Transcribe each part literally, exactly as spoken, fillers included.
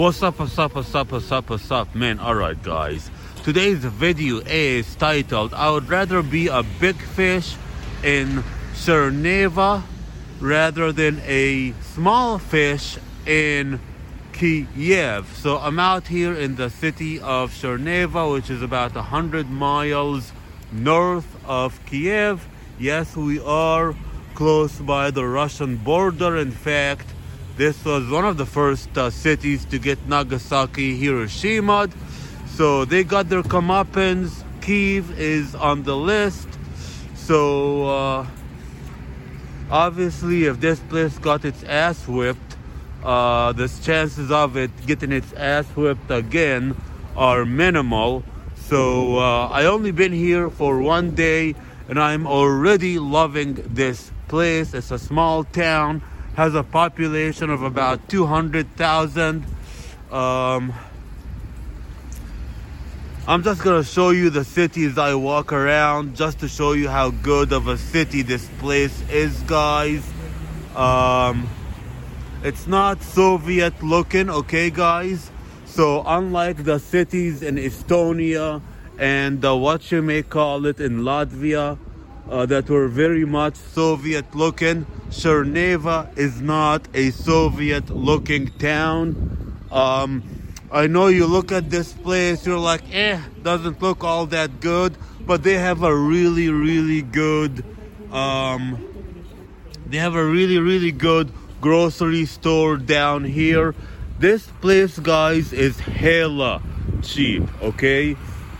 What's up, what's up, what's up, what's up, what's up, man? Alright, guys. Today's video is titled, I would rather be a big fish in Cherneva rather than a small fish in Kiev. So I'm out here in the city of Cherneva, which is about one hundred miles north of Kiev. Yes, we are close by the Russian border. In fact, this was one of the first uh, cities to get Nagasaki, Hiroshima. So they got their comeuppance. Kiev is on the list. So uh, obviously, if this place got its ass whipped, uh, the chances of it getting its ass whipped again are minimal. So uh, I only been here for one day, and I'm already loving this place. It's a small town, has a population of about two hundred thousand. Um, I'm just gonna show you the city as I walk around, just to show you how good of a city this place is, guys. Um, it's not Soviet looking, okay, guys? So unlike the cities in Estonia and uh, what you may call it in Latvia, uh, that were very much Soviet looking, Cherneva is not a Soviet looking town. Um, I know you look at this place, you're like, eh, doesn't look all that good, but they have a really, really good, um, they have a really, really good grocery store down here. This place, guys, is hella cheap, okay?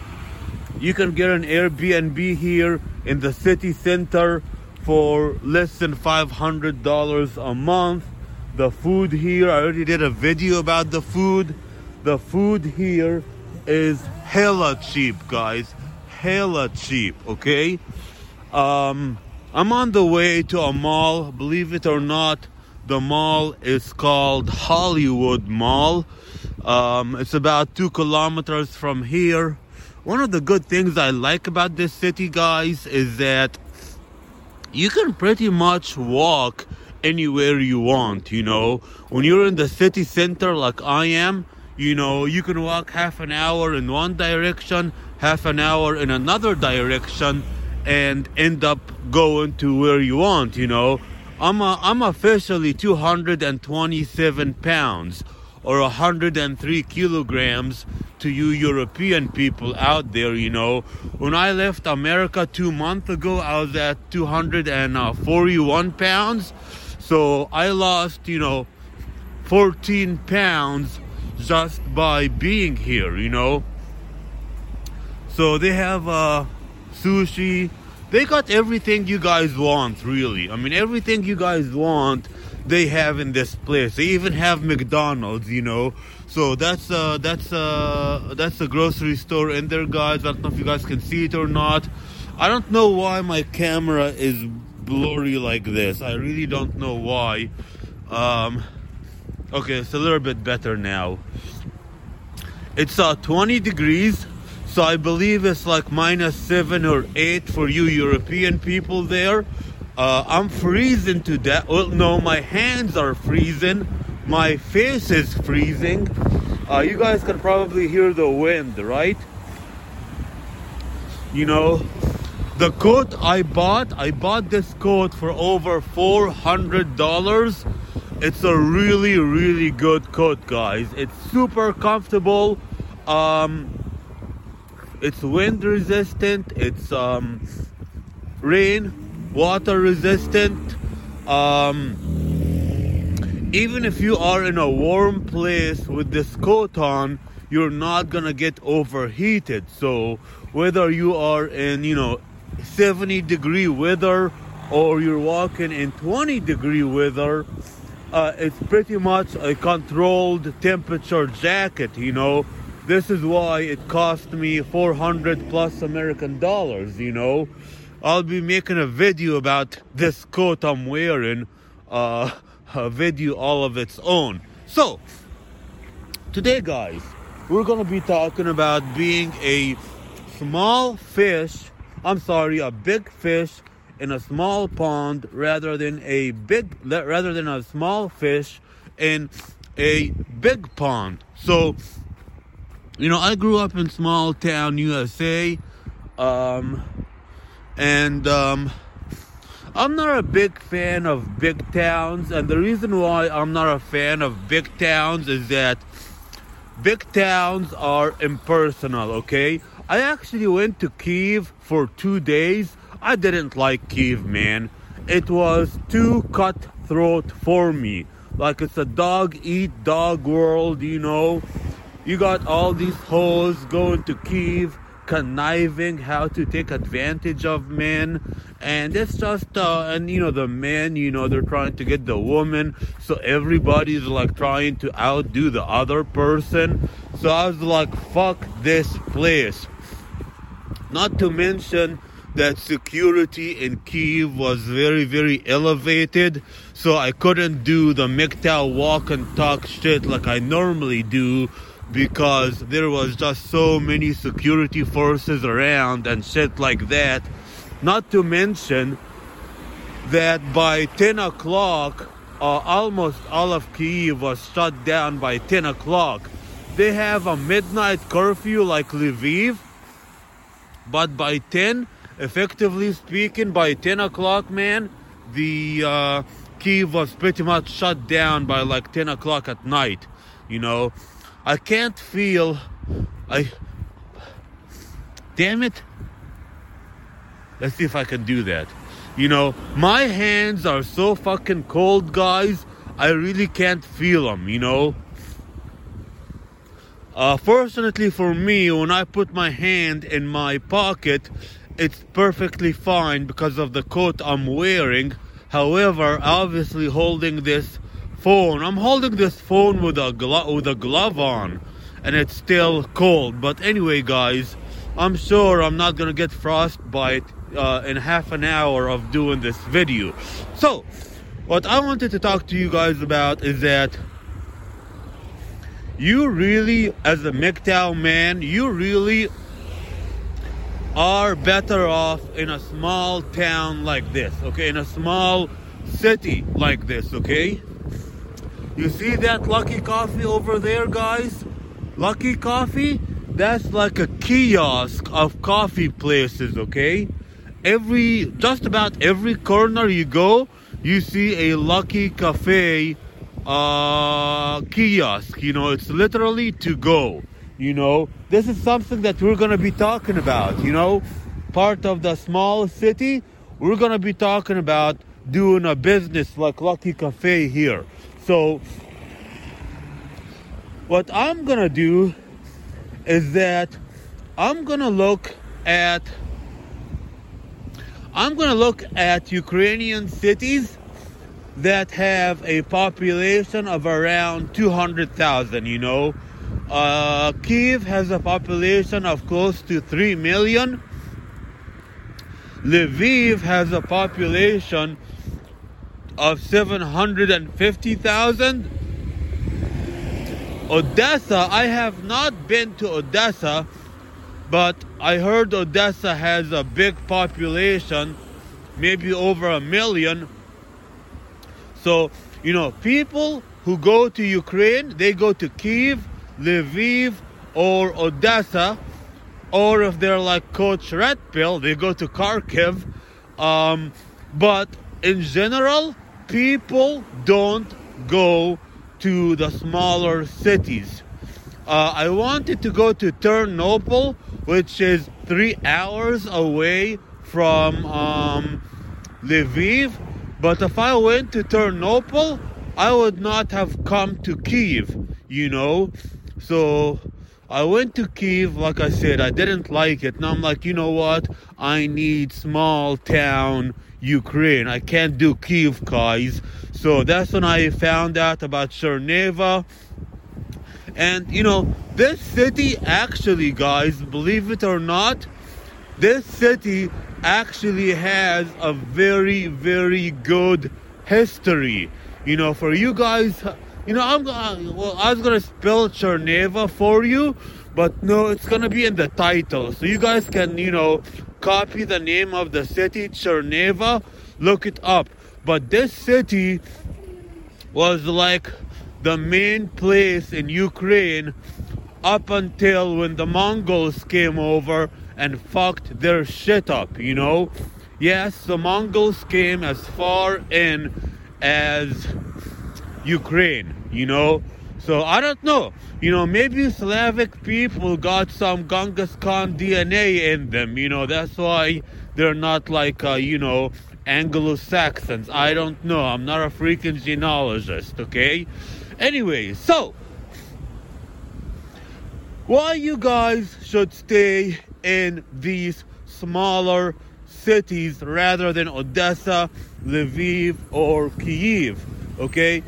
You can get an Airbnb here in the city center for less than five hundred dollars a month. The food here, I already did a video about the food. The food here is hella cheap, guys. Hella cheap, okay? Um, I'm on the way to a mall. Believe it or not, the mall is called Hollywood Mall. Um, it's about two kilometers from here. One of the good things I like about this city, guys, is that you can pretty much walk anywhere you want, you know. When you're in the city center like I am, you know, you can walk half an hour in one direction, half an hour in another direction, and end up going to where you want, you know. I'm a, I'm officially two hundred twenty-seven pounds, or one hundred three kilograms to you European people out there, you know. When I left America two months ago, I was at two hundred forty-one pounds. So I lost, you know, fourteen pounds just by being here, you know. So they have uh, sushi. They got everything you guys want, really. I mean, everything you guys want, they have in this place. They even have McDonald's, you know. So that's uh that's uh that's a grocery store in there, guys. I don't know if you guys can see it or not. I don't know why my camera is blurry like this. I really don't know why. Um okay, it's a little bit better now. It's uh twenty degrees, so I believe it's like minus seven or eight for you European people there. Uh, I'm freezing to death. Well, no, my hands are freezing. My face is freezing. Uh, you guys can probably hear the wind, right? You know, the coat I bought, I bought this coat for over four hundred dollars. It's a really, really good coat, guys. It's super comfortable. Um, it's wind resistant. It's um, rain, water resistant. Um, even if you are in a warm place with this coat on, you're not gonna get overheated. So whether you are in, you know, seventy degree weather or you're walking in twenty degree weather, uh, it's pretty much a controlled temperature jacket, you know. This is why it cost me four hundred plus American dollars, you know. I'll be making a video about this coat I'm wearing, uh, a video all of its own. So, today, guys, we're going to be talking about being a small fish, I'm sorry, a big fish in a small pond rather than a big, rather than a small fish in a big pond. So, you know, I grew up in small town U S A, um, and um, I'm not a big fan of big towns. And the reason why I'm not a fan of big towns is that big towns are impersonal, okay? I actually went to Kiev for two days. I didn't like Kiev, man. It was too cutthroat for me. Like, it's a dog-eat-dog world, you know? You got all these hoes going to Kiev, conniving how to take advantage of men. And it's just, uh, and you know, the men, you know, they're trying to get the woman. So everybody's like trying to outdo the other person. So I was like, fuck this place. Not to mention that security in Kiev was very, very elevated. So I couldn't do the M G T O W walk and talk shit like I normally do, because there was just so many security forces around and shit like that. Not to mention that by ten o'clock, uh, almost all of Kyiv was shut down by ten o'clock. They have a midnight curfew like Lviv, but by ten, effectively speaking, by ten o'clock, man, the uh, Kyiv was pretty much shut down by like ten o'clock at night, you know. I can't feel, I, damn it. Let's see if I can do that. You know, my hands are so fucking cold, guys. I really can't feel them, you know. Uh, fortunately for me, when I put my hand in my pocket, it's perfectly fine because of the coat I'm wearing. However, obviously holding this phone, I'm holding this phone with a glo- with a glove on, and it's still cold. But anyway, guys, I'm sure I'm not gonna get frostbite uh, in half an hour of doing this video. So, what I wanted to talk to you guys about is that you really, as a M G T O W man, you really are better off in a small town like this, okay? In a small city like this, okay? You see that Lucky Coffee over there, guys? Lucky Coffee? That's like a kiosk of coffee places, okay? Every, just about every corner you go, you see a Lucky Cafe uh, kiosk. You know, it's literally to go. You know, this is something that we're going to be talking about, you know? Part of the small city, we're going to be talking about doing a business like Lucky Cafe here. So, what I'm gonna do is that I'm gonna look at I'm gonna look at Ukrainian cities that have a population of around two hundred thousand, you know. Uh, Kyiv has a population of close to three million. Lviv has a population of seven hundred fifty thousand. Odessa, I have not been to Odessa, but I heard Odessa has a big population, maybe over a million. So, you know, people who go to Ukraine, they go to Kyiv, Lviv, or Odessa, or if they're like Coach Redpill, they go to Kharkiv. Um, but in general, people don't go to the smaller cities. Uh, I wanted to go to Ternopil, which is three hours away from um, Lviv. But if I went to Ternopil, I would not have come to Kyiv, you know. So I went to Kyiv, like I said, I didn't like it. Now I'm like, you know what? I need small town Ukraine. I can't do Kyiv, guys. So that's when I found out about Cherneva. And, you know, this city actually, guys, believe it or not, this city actually has a very, very good history. You know, for you guys, you know, I'm gonna, well, I was gonna spell Cherneva for you, but no, it's gonna be in the title. So you guys can, you know, copy the name of the city, Cherneva, look it up. But this city was like the main place in Ukraine up until when the Mongols came over and fucked their shit up, you know? Yes, the Mongols came as far in as Ukraine, you know? So I don't know. You know, maybe Slavic people got some Genghis Khan D N A in them, you know? That's why they're not like, uh, you know, Anglo-Saxons. I don't know. I'm not a freaking genealogist, okay? Anyway, so why you guys should stay in these smaller cities rather than Odessa, Lviv, or Kyiv, okay?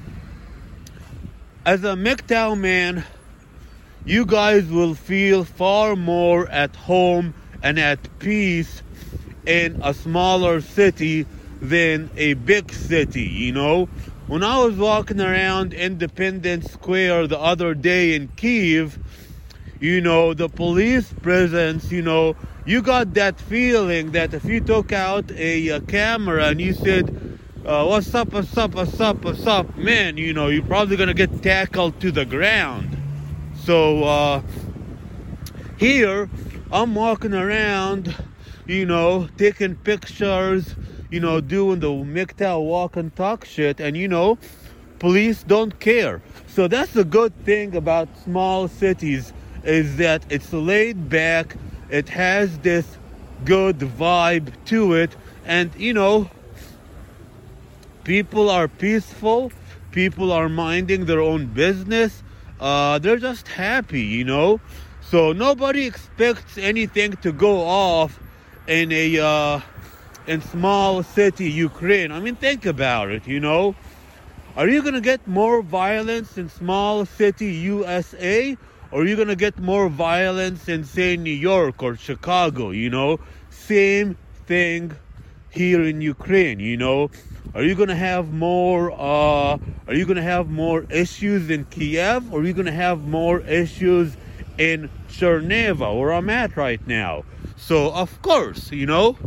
As a M G T O W man, you guys will feel far more at home and at peace in a smaller city than a big city, you know? When I was walking around Independence Square the other day in Kyiv, you know, the police presence, you know, you got that feeling that if you took out a, a camera and you said, uh, what's up, what's up, what's up, what's up, man, you know, you're probably gonna get tackled to the ground. So, uh, here, I'm walking around, you know, taking pictures, you know, doing the M G T O W walk and talk shit, and, you know, police don't care. So that's the good thing about small cities, is that it's laid back, it has this good vibe to it, and, you know, people are peaceful, people are minding their own business, uh, they're just happy, you know? So nobody expects anything to go off in a, uh, in small city Ukraine. I mean, think about it, you know? Are you gonna get more violence in small city U S A? Or are you going to get more violence in, say, New York or Chicago, you know? Same thing here in Ukraine, you know? Are you going to have more, uh, are you going to have more issues in Kiev? Or are you going to have more issues in Cherneva, where I'm at right now? So, of course, you know,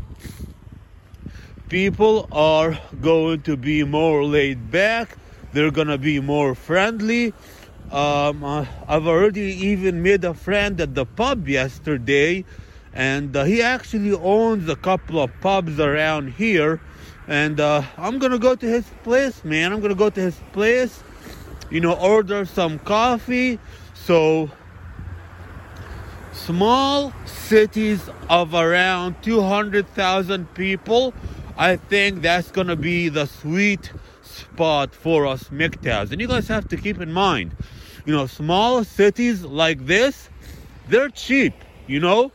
people are going to be more laid back. They're going to be more friendly. Um, uh, I've already even made a friend at the pub yesterday, and uh, he actually owns a couple of pubs around here, and uh, I'm gonna go to his place, man. I'm gonna go to his place, you know, order some coffee. So, small cities of around two hundred thousand people, I think that's gonna be the sweet spot for us M G T Os. And you guys have to keep in mind, you know, small cities like this, they're cheap, you know?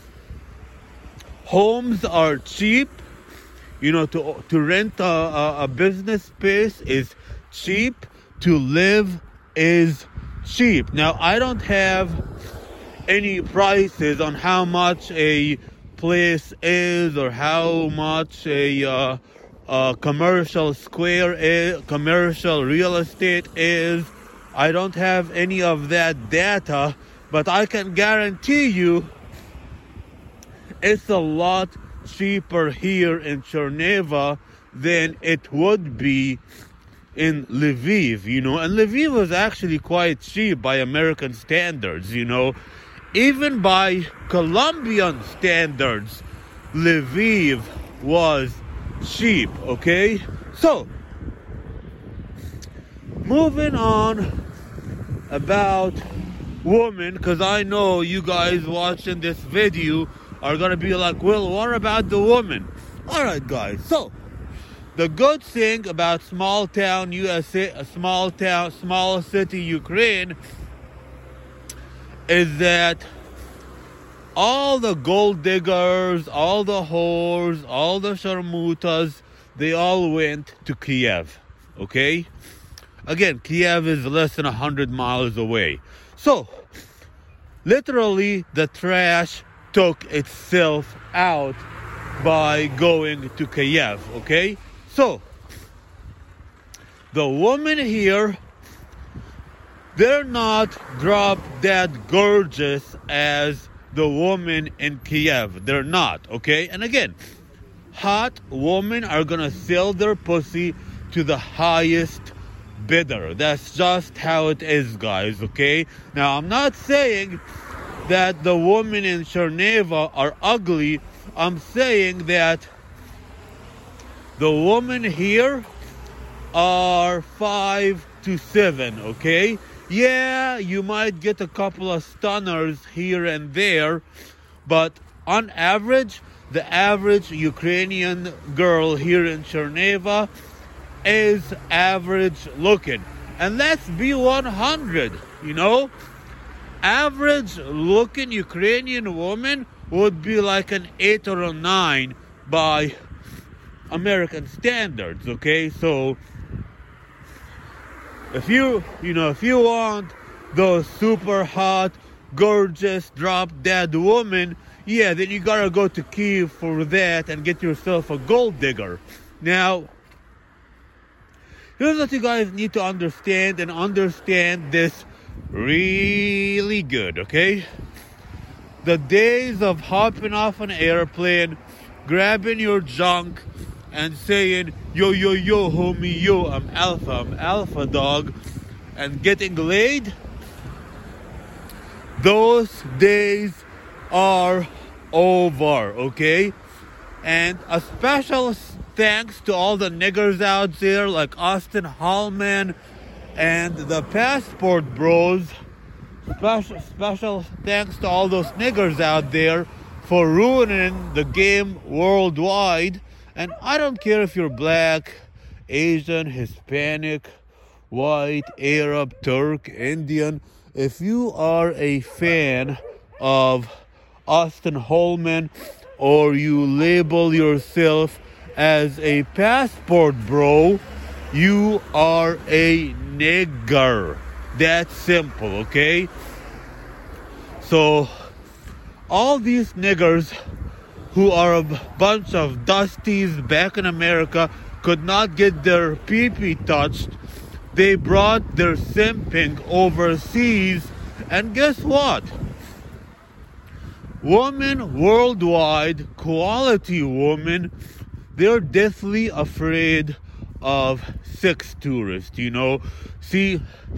Homes are cheap. You know, to to rent a, a, a business space is cheap. To live is cheap. Now, I don't have any prices on how much a place is or how much a uh, uh, commercial square is, commercial real estate is. I don't have any of that data, but I can guarantee you it's a lot cheaper here in Cherneva than it would be in Lviv, you know. And Lviv was actually quite cheap by American standards, you know. Even by Colombian standards, Lviv was cheap, okay? So, moving on about women, because I know you guys watching this video are going to be like, well, what about the woman? Alright, guys, so the good thing about small town U S A, a small town, small city Ukraine, is that all the gold diggers, all the whores, all the sharmutas, they all went to Kiev, okay? Again, Kiev is less than one hundred miles away. So, literally, the trash took itself out by going to Kiev, okay? So, the women here, they're not drop dead gorgeous as the woman in Kiev. They're not, okay? And again, hot women are gonna sell their pussy to the highest bitter. That's just how it is, guys, okay? Now, I'm not saying that the women in Cherneva are ugly. I'm saying that the women here are five to seven, okay? Yeah, you might get a couple of stunners here and there, but on average, the average Ukrainian girl here in Cherneva is average looking. And let's be one hundred, you know? Average looking Ukrainian woman would be like an eight or a nine by American standards, okay? So if you, you know, if you want those super hot, gorgeous, drop-dead woman, yeah, then you gotta go to Kyiv for that and get yourself a gold digger. Now, here's what you guys need to understand, and understand this really good, okay? The days of hopping off an airplane, grabbing your junk, and saying, yo, yo, yo, homie, yo, I'm alpha, I'm alpha dog, and getting laid, those days are over, okay? And a special thanks to all the niggers out there like Austin Hallman and the Passport Bros. Special, special thanks to all those niggers out there for ruining the game worldwide. And I don't care if you're black, Asian, Hispanic, white, Arab, Turk, Indian. If you are a fan of Austin Hallman, or you label yourself as a passport bro, you are a nigger. That's simple, okay? So, all these niggers who are a bunch of dusties back in America could not get their pee-pee touched. They brought their simping overseas, and guess what? Women worldwide, quality women, they're deathly afraid of sex tourists, you know? See,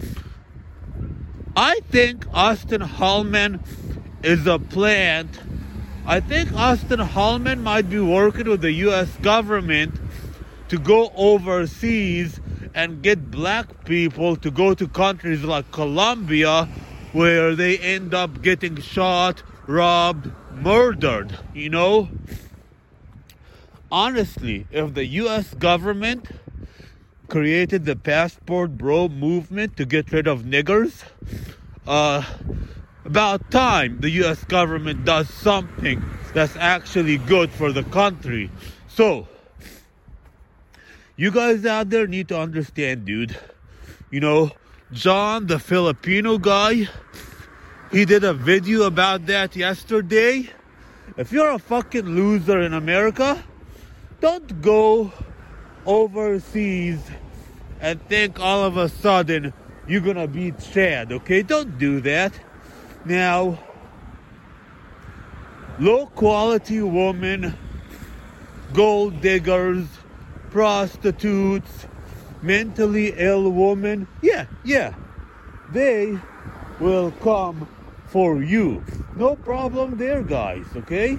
I think Austin Hallman is a plant. I think Austin Hallman might be working with the U S government to go overseas and get black people to go to countries like Colombia, where they end up getting shot, robbed, murdered, you know? Honestly, if the U S government created the passport bro movement to get rid of niggers, uh, about time the U S government does something that's actually good for the country. So, you guys out there need to understand, dude. You know, John, the Filipino guy, he did a video about that yesterday. If you're a fucking loser in America, don't go overseas and think all of a sudden you're gonna beat Chad, okay? Don't do that. Now, low quality women, gold diggers, prostitutes, mentally ill women, yeah, yeah, they will come for you. No problem there, guys, okay?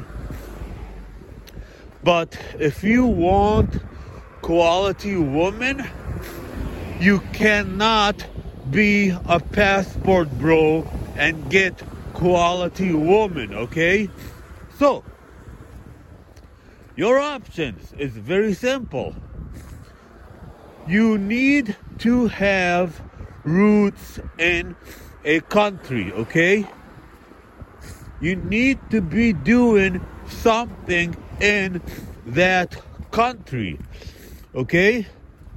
But if you want quality woman, you cannot be a passport bro and get quality woman, okay? So, your options is very simple. You need to have roots in a country, okay? You need to be doing something in that country, okay?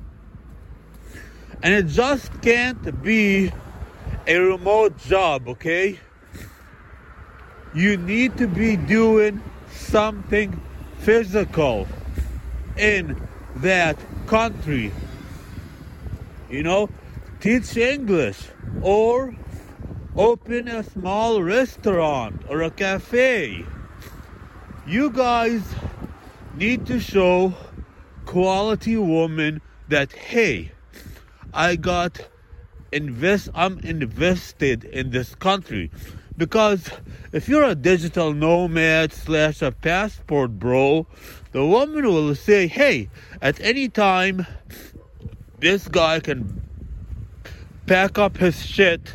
And it just can't be a remote job, okay? You need to be doing something physical in that country. You know, teach English or open a small restaurant or a cafe. You guys need to show quality women that, hey, I got invest I'm invested in this country. Because if you're a digital nomad slash a passport bro, the woman will say, hey, at any time this guy can pack up his shit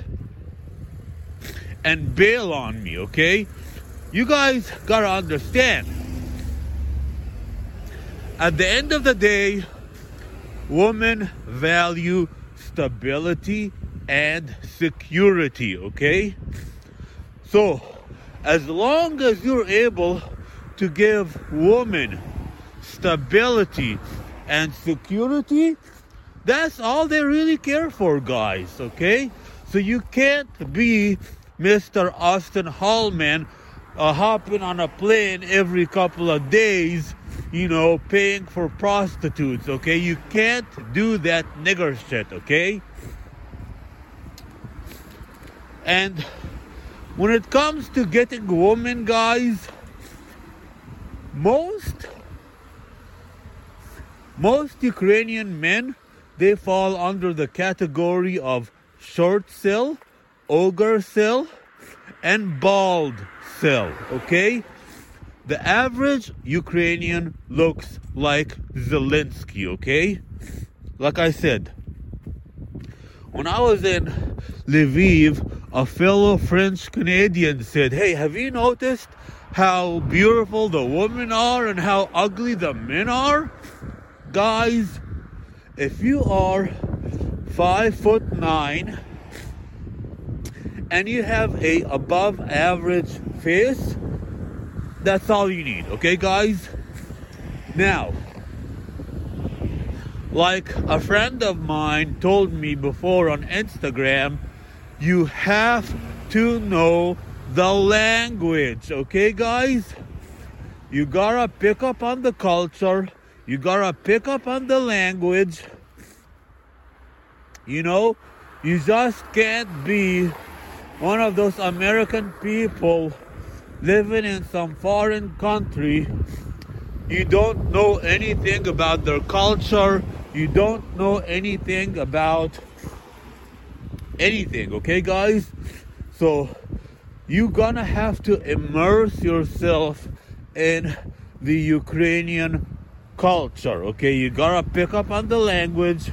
and bail on me, okay? You guys gotta understand, at the end of the day, women value stability and security, okay? So, as long as you're able to give women stability and security, that's all they really care for, guys, okay? So you can't be Mister Austin Hallman uh, hopping on a plane every couple of days, you know, paying for prostitutes, okay? You can't do that nigger shit, okay? And when it comes to getting women, guys, most most Ukrainian men, they fall under the category of short cell, ogre cell, and bald cell, okay? The average Ukrainian looks like Zelensky, okay? Like I said, when I was in Lviv, a fellow French Canadian said, hey, have you noticed how beautiful the women are and how ugly the men are? Guys, if you are five foot nine and you have a above average face, that's all you need, okay, guys? Now, like a friend of mine told me before on Instagram, you have to know the language, okay, guys? You gotta pick up on the culture. You gotta pick up on the language. You know, you just can't be one of those American people living in some foreign country. You don't know anything about their culture. You don't know anything about anything, okay, guys? So you're gonna have to immerse yourself in the Ukrainian culture, okay? You gotta pick up on the language.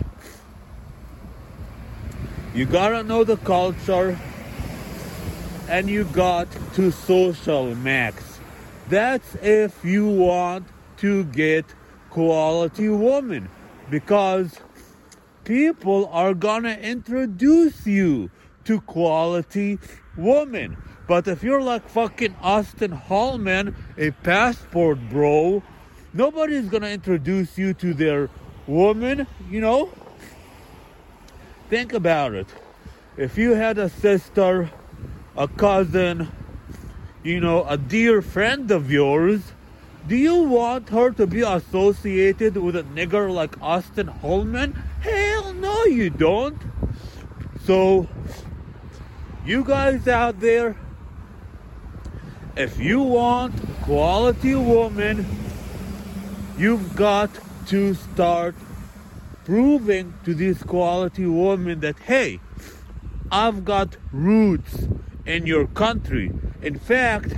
You gotta know the culture. And you got to social max. That's if you want to get quality woman, because people are gonna introduce you to quality woman. But if you're like fucking Austin Hallman, a passport bro, nobody's gonna introduce you to their woman, you know? Think about it. If you had a sister, a cousin, you know, a dear friend of yours, do you want her to be associated with a nigger like Austin Hallman? Hell no, you don't. So, you guys out there, if you want quality woman, you've got to start proving to these quality women that, hey, I've got roots in your country. In fact,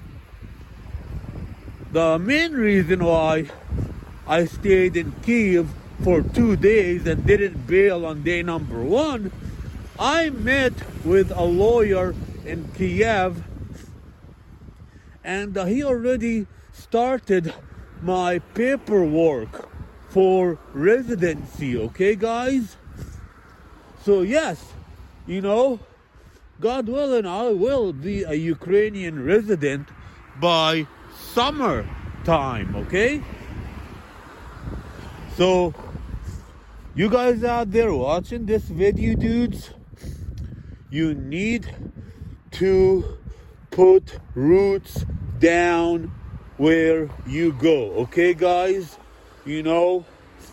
the main reason why I stayed in Kyiv for two days and didn't bail on day number one, I met with a lawyer in Kiev, and uh, he already started my paperwork for residency, okay, guys? So yes, you know, God willing, I will be a Ukrainian resident by summer time, okay? So, you guys out there watching this video, dudes, you need to put roots down where you go, okay, guys? You know,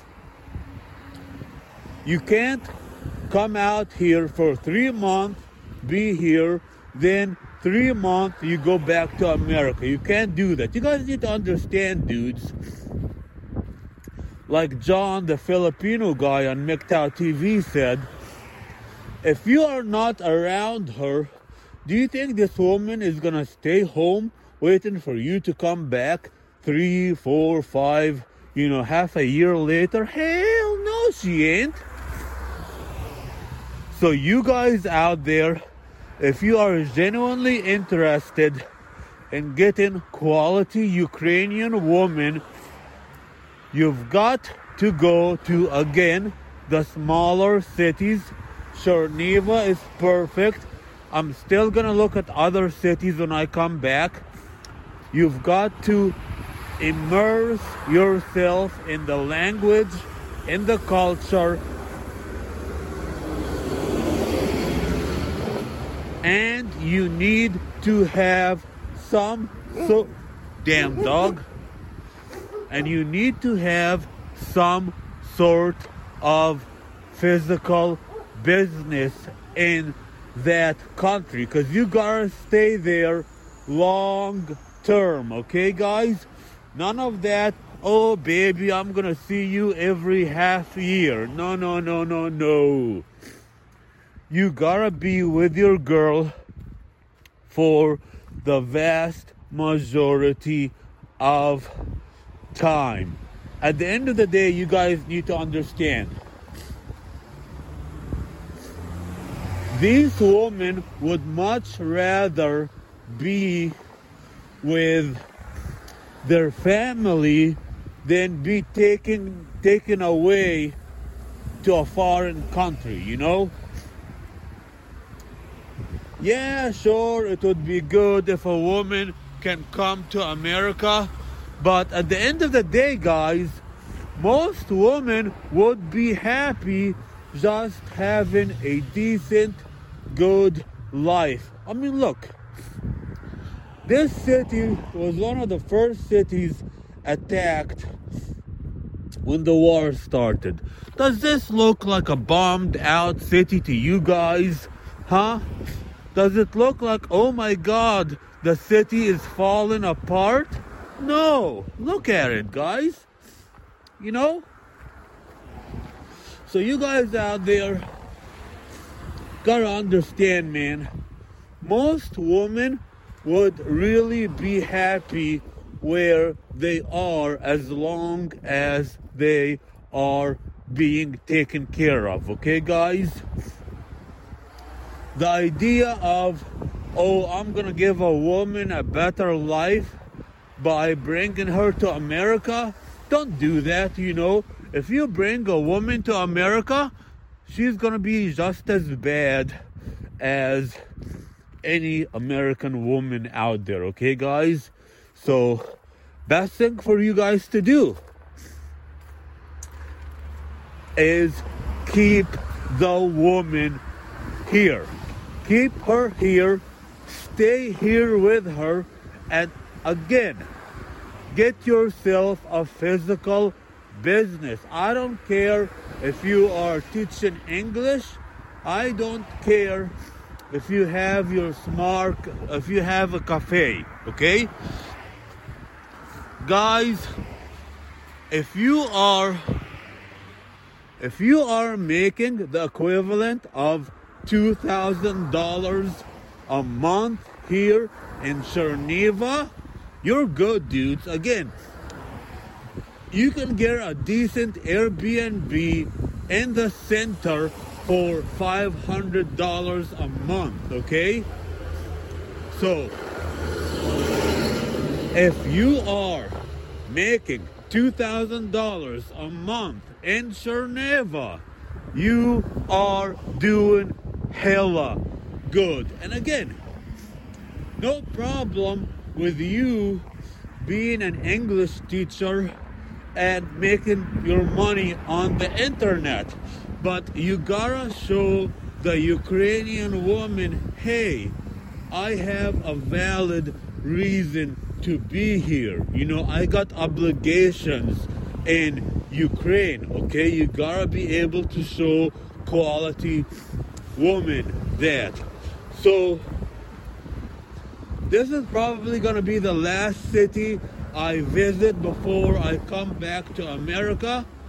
you can't come out here for three months, be here, then three months you go back to America. You can't do that. You guys need to understand, dudes, like John, the Filipino guy on M G T O W T V said, if you are not around her, do you think this woman is gonna stay home waiting for you to come back three, four, five, you know, half a year later? Hell no, she ain't. So you guys out there, if you are genuinely interested in getting quality Ukrainian woman, you've got to go to, again, the smaller cities. Chernivtsi is perfect. I'm still gonna look at other cities when I come back. You've got to immerse yourself in the language, in the culture, and you need to have some so damn dog and you need to have some sort of physical business in that country, because you gotta stay there long term, okay guys? None of that, oh baby, I'm gonna see you every half year. No, no, no, no, no. You gotta be with your girl for the vast majority of time. At the end of the day, you guys need to understand, these women would much rather be with their family than be taken taken away to a foreign country, you know? Yeah, sure, it would be good if a woman can come to America, but at the end of the day, guys, most women would be happy just having a decent, good life. I mean, look, this city was one of the first cities attacked when the war started. Does this look like a bombed out city to you guys? Huh? Does it look like, oh my God, the city is falling apart? No. Look at it, guys. You know? So you guys out there gotta understand, man. Most women would really be happy where they are as long as they are being taken care of. Okay, guys? The idea of, oh, I'm gonna give a woman a better life by bringing her to America, don't do that, you know. If you bring a woman to America, she's gonna be just as bad as any American woman out there, okay, guys? So, best thing for you guys to do is keep the woman here. Keep her here, stay here with her, and again, get yourself a physical business. I don't care if you are teaching English. I don't care if you have your smart, if you have a cafe, okay? Guys, if you are, if you are making the equivalent of two thousand dollars a month here in Chernivtsi, you're good, dudes. Again, you can get a decent Airbnb in the center for five hundred dollars a month, okay? So, if you are making two thousand dollars a month in Chernivtsi, you are doing hella good. And again, no problem with you being an English teacher and making your money on the internet, but you gotta show the Ukrainian woman, hey, I have a valid reason to be here. You know, I got obligations in Ukraine, okay? You gotta be able to show quality woman that. So this is probably gonna be the last city I visit before I come back to America.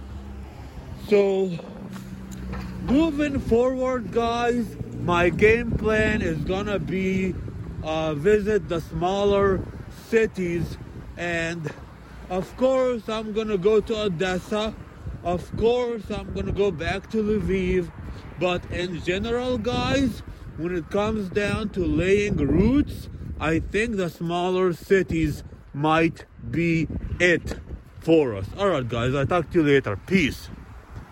So moving forward, guys, my game plan is gonna be uh, visit the smaller cities, and of course I'm gonna go to Odessa. Of course I'm gonna go back to Lviv. But in general, guys, when it comes down to laying roots, I think the smaller cities might be it for us. Alright, guys, I'll talk to you later. Peace.